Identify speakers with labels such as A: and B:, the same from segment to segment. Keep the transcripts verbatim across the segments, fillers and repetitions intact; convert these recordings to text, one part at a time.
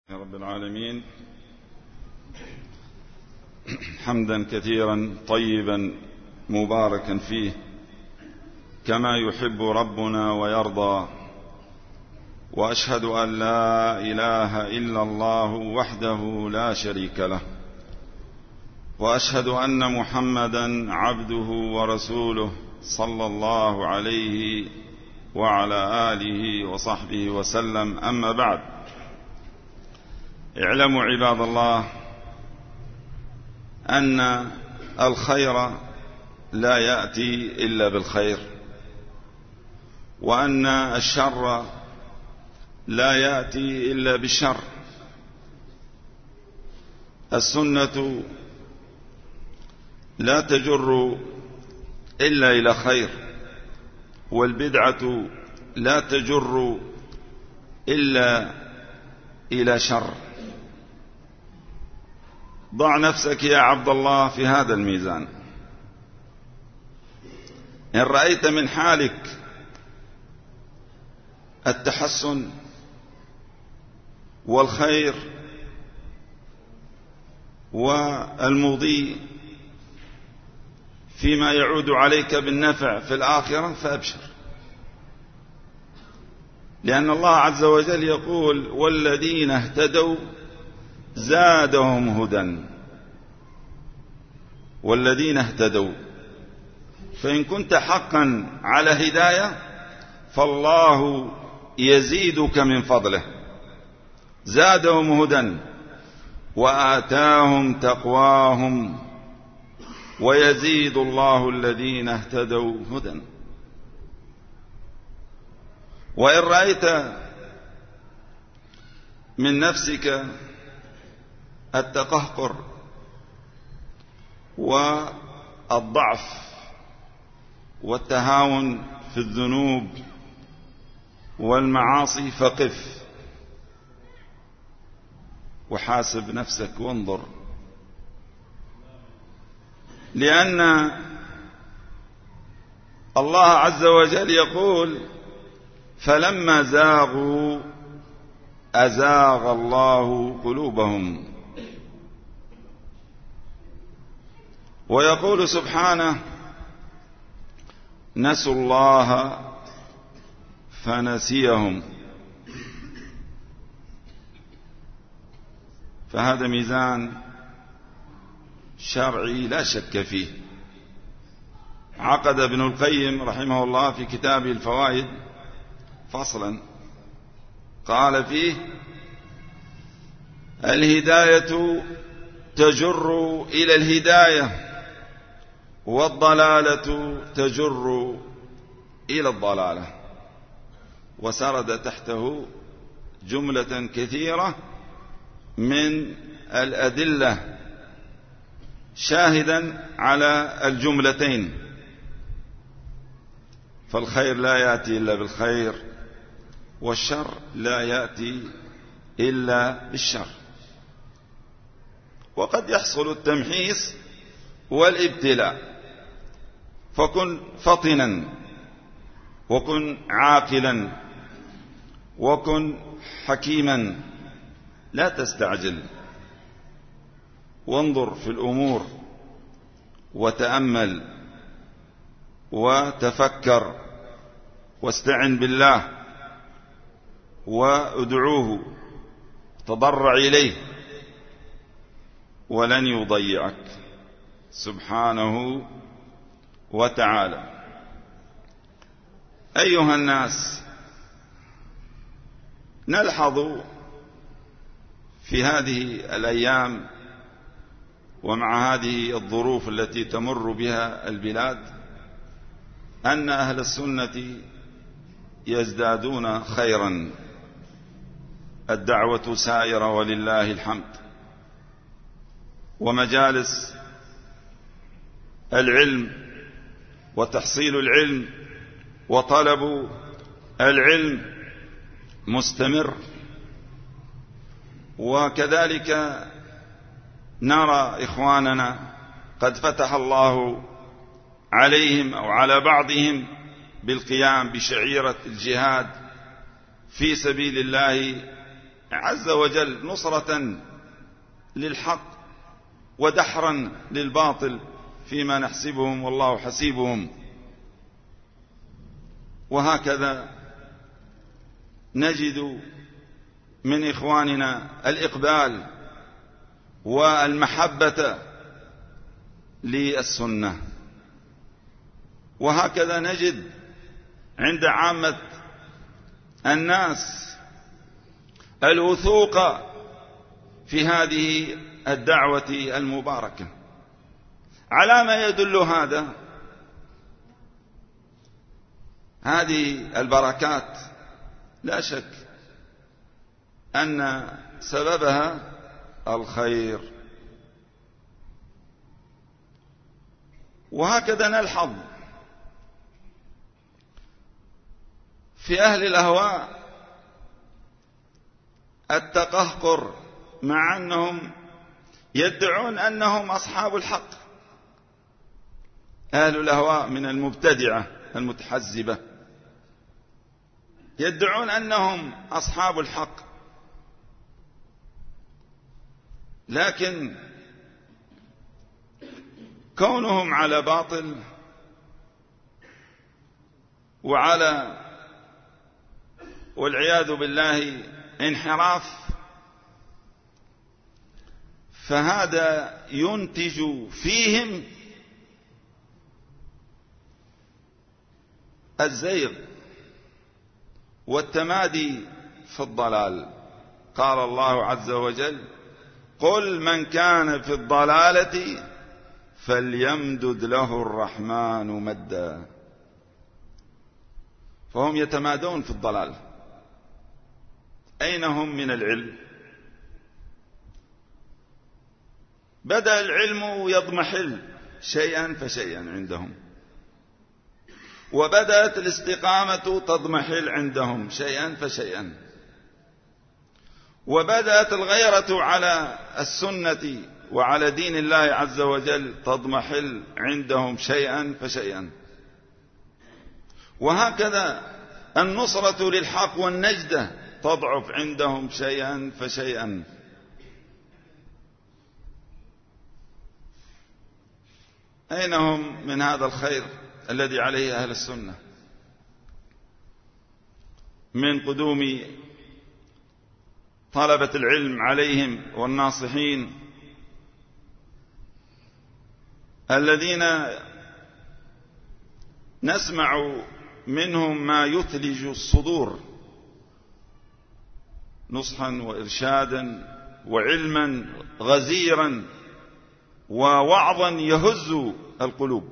A: يا رب العالمين، حمدا كثيرا طيبا مباركا فيه كما يحب ربنا ويرضى، وأشهد أن لا إله إلا الله وحده لا شريك له، وأشهد أن محمدا عبده ورسوله صلى الله عليه وعلى آله وصحبه وسلم. أما بعد، اعلموا عباد الله أن الخير لا يأتي إلا بالخير، وأن الشر لا يأتي إلا بالشر. السنة لا تجر إلا إلى خير، والبدعة لا تجر إلا إلى شر. ضع نفسك يا عبد الله في هذا الميزان. إن رأيت من حالك التحسن والخير والمضي فيما يعود عليك بالنفع في الآخرة فأبشر، لأن الله عز وجل يقول: والذين اهتدوا زادهم هدى. والذين اهتدوا، فإن كنت حقا على هداية فالله يزيدك من فضله. زادهم هدى وآتاهم تقواهم ويزيد الله الذين اهتدوا هدى. وإن رأيت من نفسك التقهقر والضعف والتهاون في الذنوب والمعاصي فقف وحاسب نفسك وانظر، لأن الله عز وجل يقول: فلما زاغوا أزاغ الله قلوبهم. ويقول سبحانه: نسوا الله فنسيهم. فهذا ميزان شرعي لا شك فيه. عقد ابن القيم رحمه الله في كتابه الفوائد فصلا قال فيه: الهداية تجر إلى الهداية، والضلالة تجر إلى الضلالة. وسرد تحته جملة كثيرة من الأدلة شاهدا على الجملتين. فالخير لا يأتي إلا بالخير، والشر لا يأتي إلا بالشر. وقد يحصل التمحيص والابتلاء، فكن فطنا وكن عاقلا وكن حكيما، لا تستعجل، وانظر في الأمور وتأمل وتفكر واستعن بالله وادعوه، تضرع إليه ولن يضيعك سبحانه وتعالى. أيها الناس، نلحظ في هذه الأيام ومع هذه الظروف التي تمر بها البلاد أن أهل السنة يزدادون خيرا. الدعوة سائرة ولله الحمد، ومجالس العلم وتحصيل العلم وطلب العلم مستمر. وكذلك نرى إخواننا قد فتح الله عليهم أو على بعضهم بالقيام بشعيرة الجهاد في سبيل الله عز وجل نصرة للحق ودحرا للباطل فيما نحسبهم والله حسيبهم. وهكذا نجد من إخواننا الإقبال والمحبة للسنة، وهكذا نجد عند عامة الناس الوثوق في هذه الدعوة المباركة. على ما يدل هذا؟ هذه البركات لا شك أن سببها الخير. وهكذا نلحظ في أهل الأهواء التقهقر، مع أنهم يدعون أنهم أصحاب الحق. أهل الأهواء من المبتدعة المتحزبة يدعون أنهم أصحاب الحق، لكن كونهم على باطل وعلى والعياذ بالله انحراف، فهذا ينتج فيهم الزيغ والتمادي في الضلال. قال الله عز وجل: قل من كان في الضلالة فليمدد له الرحمن مدا. فهم يتمادون في الضلال. أين هم من العلم؟ بدأ العلم يضمحل شيئا فشيئا عندهم، وبدأت الاستقامة تضمحل عندهم شيئا فشيئا، وبدأت الغيرة على السنة وعلى دين الله عز وجل تضمحل عندهم شيئا فشيئا. وهكذا النصرة للحق والنجدة تضعف عندهم شيئا فشيئا. أين هم من هذا الخير الذي عليه أهل السنة من قدوم طلبة العلم عليهم والناصحين الذين نسمع منهم ما يثلج الصدور نصحا وإرشادا وعلما غزيرا ووعظا يهز القلوب.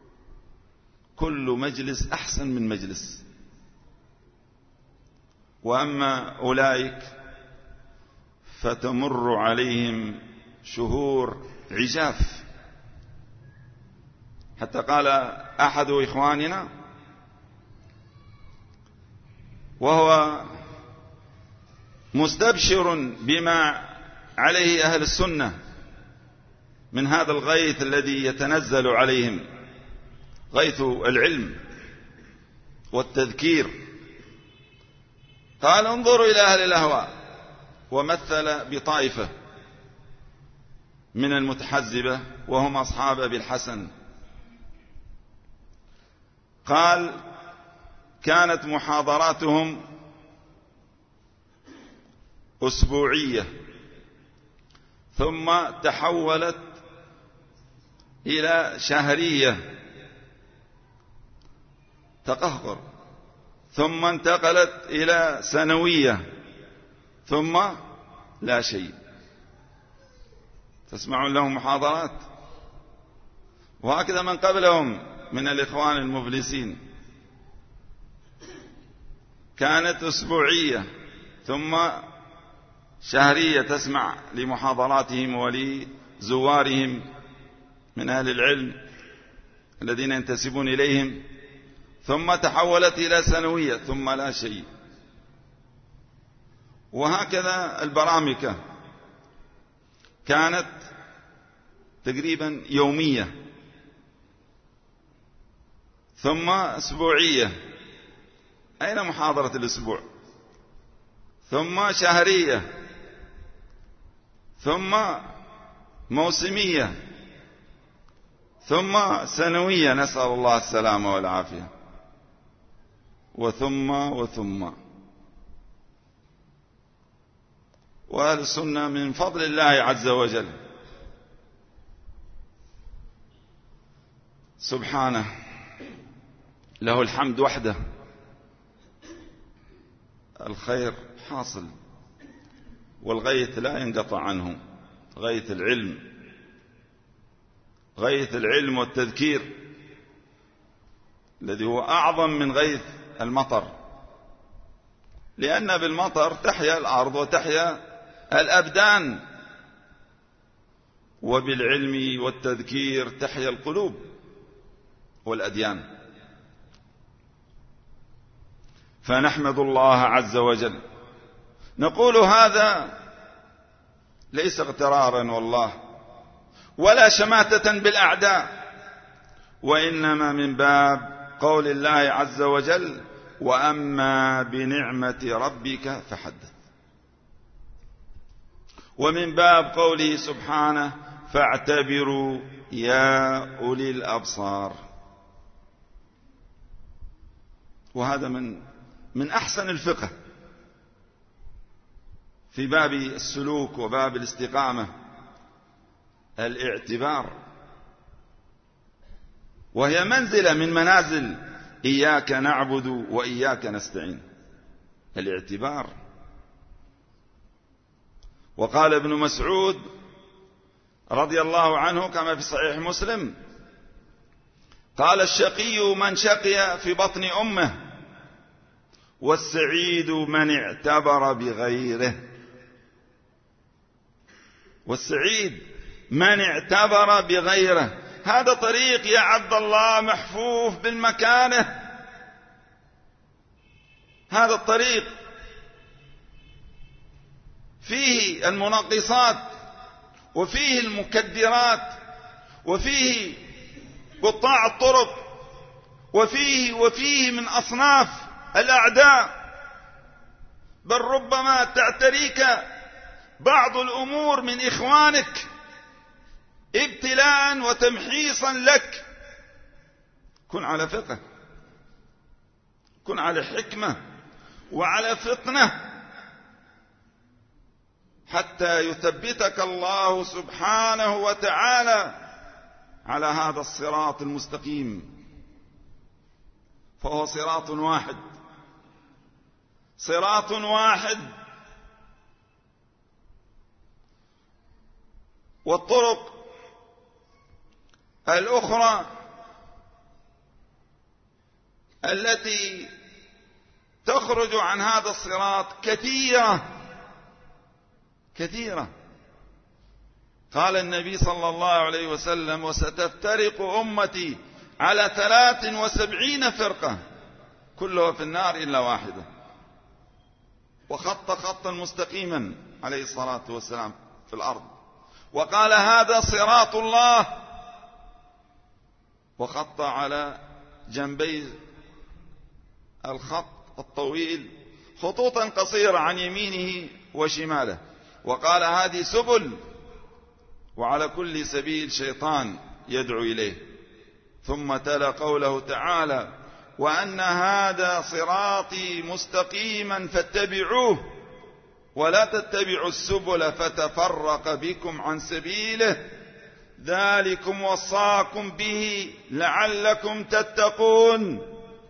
A: كل مجلس أحسن من مجلس. وأما أولئك فتمر عليهم شهور عجاف، حتى قال أحد إخواننا وهو مستبشر بما عليه أهل السنة من هذا الغيث الذي يتنزل عليهم، غيث العلم والتذكير، قال: انظروا إلى أهل الأهواء. ومثل بطائفة من المتحزبة وهم أصحاب أبي الحسن، قال: كانت محاضراتهم أسبوعية، ثم تحولت إلى شهرية تقهقر، ثم انتقلت إلى سنوية، ثم لا شيء. تسمعون لهم محاضرات. وهكذا من قبلهم من الإخوان المفلسين، كانت أسبوعية ثم شهرية، تسمع لمحاضراتهم ولزوارهم من أهل العلم الذين ينتسبون إليهم، ثم تحولت إلى سنوية، ثم لا شيء. وهكذا البرامكة كانت تقريبا يومية، ثم أسبوعية. أين محاضرة الأسبوع؟ ثم شهرية، ثم موسمية، ثم سنوية، نسأل الله السلامة والعافية، وثم وثم. وأهل السنة من فضل الله عز وجل سبحانه له الحمد وحده، الخير حاصل، والغيث لا ينقطع عنه، غيث العلم، غيث العلم والتذكير الذي هو أعظم من غيث المطر، لأن بالمطر تحيا الأرض وتحيا الأبدان، وبالعلم والتذكير تحيا القلوب والأديان. فنحمد الله عز وجل. نقول هذا ليس اغترارا والله، ولا شماتة بالأعداء، وإنما من باب قول الله عز وجل: وأما بنعمة ربك فحدث، ومن باب قوله سبحانه: فاعتبروا يا أولي الأبصار. وهذا من من أحسن الفقه في باب السلوك وباب الاستقامة، الاعتبار، وهي منزلة من منازل إياك نعبد وإياك نستعين، الاعتبار. وقال ابن مسعود رضي الله عنه كما في صحيح مسلم: قال: الشقي من شقي في بطن أمه، والسعيد من اعتبر بغيره. والسعيد من اعتبر بغيره، هذا طريق يا عبد الله محفوف بالمكانه، هذا الطريق فيه المنقصات، وفيه المكدرات، وفيه قطاع الطرق، وفيه وفيه من أصناف الأعداء، بل ربما تعتريك بعض الأمور من إخوانك ابتلاء وتمحيصا لك. كن على فقه، كن على حكمة وعلى فطنة، حتى يثبتك الله سبحانه وتعالى على هذا الصراط المستقيم، فهو صراط واحد، صراط واحد. والطرق الأخرى التي تخرج عن هذا الصراط كثيرة كثيرة. قال النبي صلى الله عليه وسلم: وستفترق أمتي على ثلاث وسبعين فرقة كلها في النار إلا واحدة. وخط خطا مستقيما عليه الصلاة والسلام في الأرض، وقال: هذا صراط الله، وخط على جنبي الخط الطويل خطوطا قصيرة عن يمينه وشماله، وقال: هذه سبل، وعلى كل سبيل شيطان يدعو إليه. ثم تلا قوله تعالى: وأن هذا صراطي مستقيما فاتبعوه ولا تتبعوا السبل فتفرق بكم عن سبيله ذلكم وصاكم به لعلكم تتقون.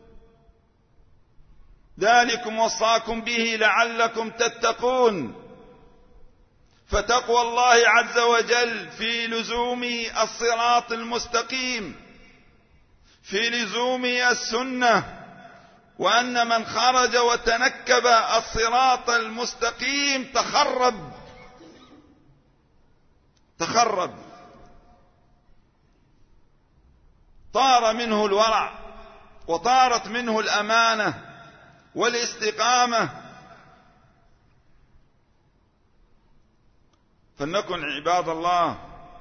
A: ذلكم وصاكم به لعلكم تتقون. فتقوى الله عز وجل في لزوم الصراط المستقيم، في لزوم السنة، وأن من خرج وتنكب الصراط المستقيم تخرب تخرب طار منه الورع، وطارت منه الأمانة والاستقامة. فلنكن عباد الله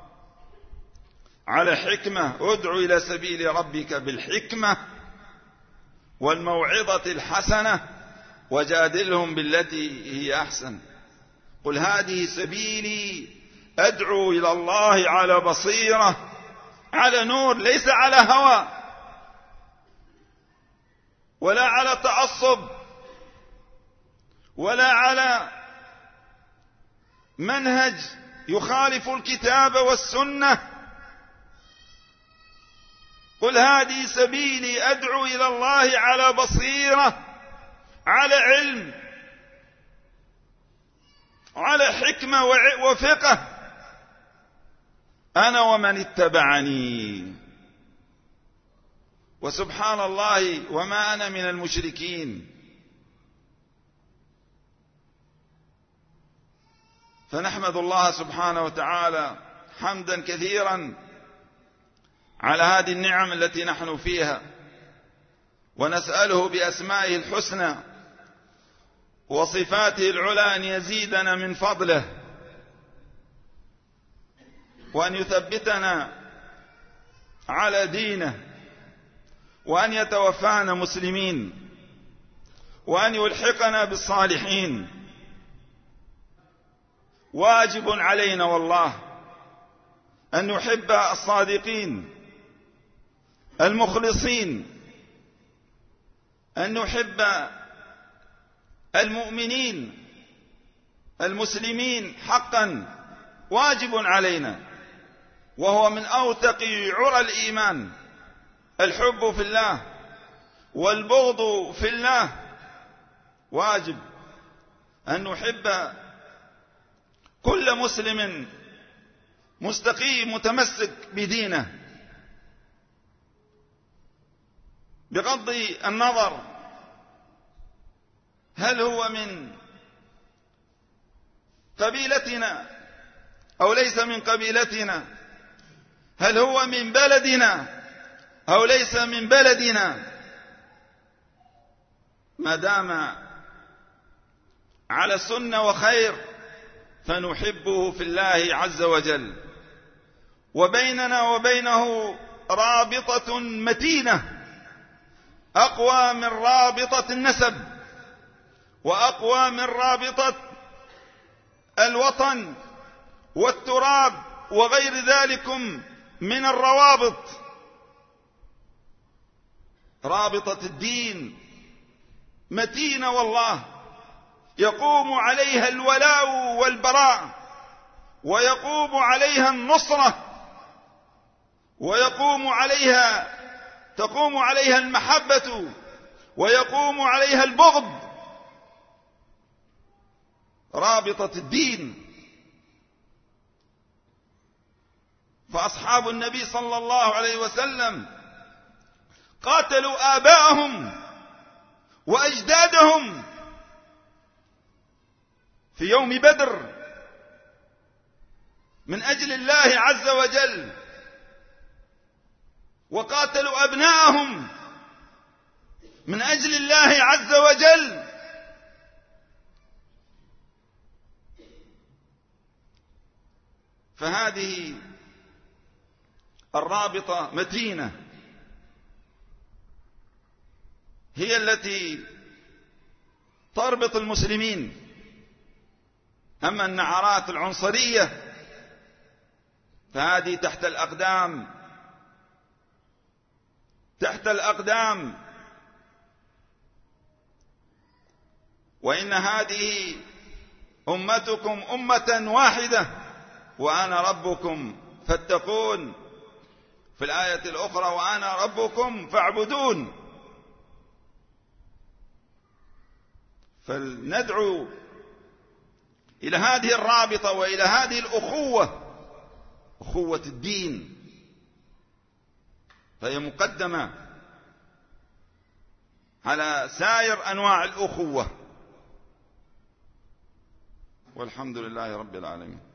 A: على حكمة. ادع إلى سبيل ربك بالحكمة والموعظة الحسنة وجادلهم بالتي هي أحسن. قل هذه سبيلي أدعو إلى الله على بصيرة، على نور، ليس على هوى ولا على تعصب ولا على منهج يخالف الكتاب والسنة. قل هذه سبيلي أدعو إلى الله على بصيرة، على علم، على حكمة وفقه، أنا ومن اتبعني. وسبحان الله وما أنا من المشركين. فنحمد الله سبحانه وتعالى حمدا كثيرا على هذه النعم التي نحن فيها، ونسأله بأسمائه الحسنى وصفاته العلى أن يزيدنا من فضله، وأن يثبتنا على دينه، وأن يتوفانا مسلمين، وأن يلحقنا بالصالحين. واجب علينا والله أن نحب الصادقين المخلصين، أن نحب المؤمنين المسلمين حقا، واجب علينا، وهو من أوثق عرى الإيمان، الحب في الله والبغض في الله. واجب أن نحب كل مسلم مستقيم متمسك بدينه، بغض النظر هل هو من قبيلتنا أو ليس من قبيلتنا، هل هو من بلدنا أو ليس من بلدنا، ما دام على سنة وخير فنحبه في الله عز وجل. وبيننا وبينه رابطة متينة أقوى من رابطة النسب، وأقوى من رابطة الوطن والتراب وغير ذلك من الروابط. رابطة الدين متينة والله، يقوم عليها الولاء والبراء، ويقوم عليها النصرة، ويقوم عليها تقوم عليها المحبة، ويقوم عليها البغض. رابطة الدين. فأصحاب النبي صلى الله عليه وسلم قاتلوا آباءهم وأجدادهم في يوم بدر من أجل الله عز وجل، وقاتلوا أبناءهم من أجل الله عز وجل. فهذه الرابطة متينة هي التي تربط المسلمين. أما النعرات العنصرية فهذه تحت الأقدام، تحت الأقدام. وإن هذه أمتكم أمة واحدة وأنا ربكم فاتقون، في الآية الأخرى وأنا ربكم فاعبدون. فلندعو إلى هذه الرابطة وإلى هذه الأخوة، أخوة الدين، فهي مقدمة على سائر أنواع الأخوة. والحمد لله رب العالمين.